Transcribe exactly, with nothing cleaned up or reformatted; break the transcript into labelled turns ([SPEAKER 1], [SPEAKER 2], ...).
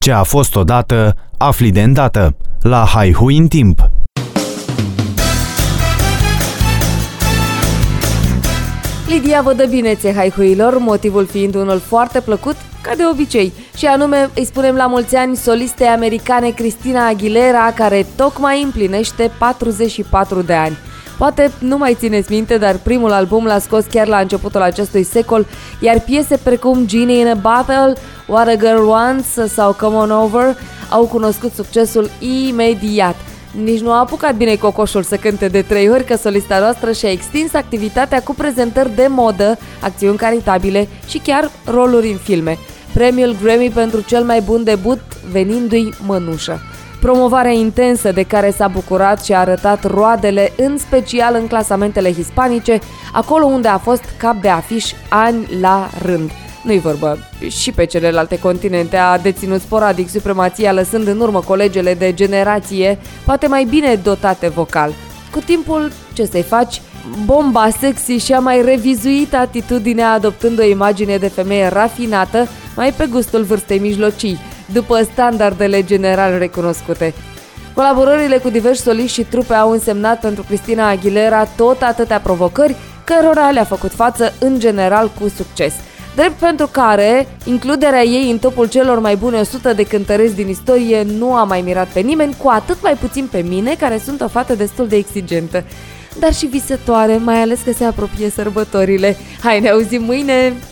[SPEAKER 1] Ce a fost odată, afli de îndată, la Haihui în timp.
[SPEAKER 2] Lidia vă dă bine ție haihuilor, motivul fiind unul foarte plăcut, ca de obicei, și anume îi spunem la mulți ani solistei americane Christina Aguilera, care tocmai împlinește patruzeci și patru de ani. Poate nu mai țineți minte, dar primul album l-a scos chiar la începutul acestui secol, iar piese precum Genie in a Bottle, What a Girl Wants sau Come On Over au cunoscut succesul imediat. Nici nu a apucat bine cocoșul să cânte de trei ori, că solista noastră și-a extins activitatea cu prezentări de modă, acțiuni caritabile și chiar roluri în filme. Premiul Grammy pentru cel mai bun debut venindu-i mănușă. Promovarea intensă de care s-a bucurat și a arătat roadele, în special în clasamentele hispanice, acolo unde a fost cap de afiș ani la rând. Nu-i vorbă, și pe celelalte continente a deținut sporadic supremația, lăsând în urmă colegele de generație, poate mai bine dotate vocal. Cu timpul, ce să-i faci, bomba sexy și-a mai revizuit atitudinea, adoptând o imagine de femeie rafinată, mai pe gustul vârstei mijlocii, după standardele general recunoscute. Colaborările cu diversi soliști și trupe au însemnat pentru Christina Aguilera tot atâtea provocări, cărora le-a făcut față în general cu succes. Drept pentru care includerea ei în topul celor mai bune o sută de cântăreți din istorie nu a mai mirat pe nimeni, cu atât mai puțin pe mine, care sunt o fată destul de exigentă, dar și visătoare, mai ales că se apropie sărbătorile. Hai, ne auzim mâine!